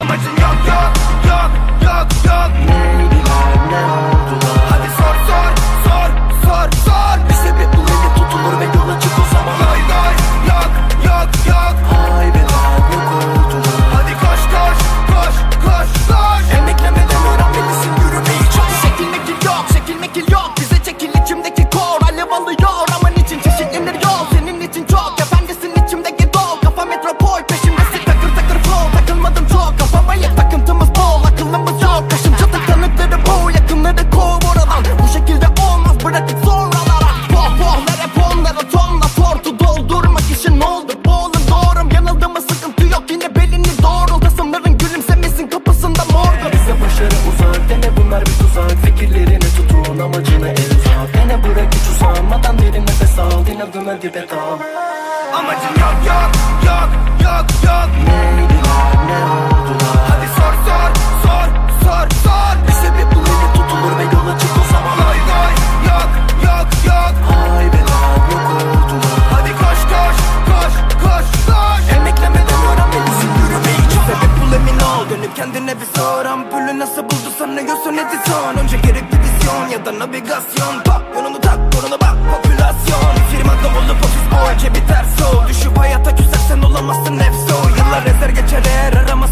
Amacın yok yok yok yok yok. Neydiler ne oldular? Hadi sor sor sor sor sor. Bir sebep bul, eli tutulur ve yola çık o zaman. Lay lay yok yok yok. Haybeler yok oldular. Hadi koş koş koş koş koş. Emeklemeden öğrenmelisin yürümeyi çok. Şekil yok, şekil mekil yok. Bize çekil içimdeki kor alev alıyor. Aman için çeşitlenir yol. Senin için çok efendisin içimdeki dol. Kafa metropol peşimdesin takır takır flow. Takılmadım çok kafama yet takıntımız bol. Akıllımız yok kaşım çatık tanıkları boğ. Yakınları kov oradan. Bu şekilde olmaz bırakıp sonralara. Poh pohlar hep onlara tonla tortu doldurmak işin oldu. Boğulun doğrum yanıldı mı sıkıntı yok. Yine belini doğrul tasımların gülümsemesin kapısında morgu. Bize başarı uzak deme, bunlar bir tuzak. Fikirlerini tutun, amacına el uzat. Dene bırak hiç usanmadan derin nefes al. Dinadına dibe dal. Amacın yok yok yok yok yok. Neydiler ne oldular? Hadi sor sor sor sor sor. Bir sebep bul, eli tutulur ve yola çık o zaman. Lay lay yok yok yok. Haybeler yok oldular. Hadi koş koş koş koş koş. Emeklemeden öğrenmelisin yürümeyi çok. Sebep bul emin ol dönüp kendine bir sor. Ampulü nasıl buldu sanıyorsun edison. Önce gerekli vizyon ya da navigasyon. Bak yolunu tak yolunu bak popülasyon. Firmada olup ofis boy cebi ters ol. Düşüp hayata küsersen olamazsın nefso. Yıllar ezer geçer eğer aramazsan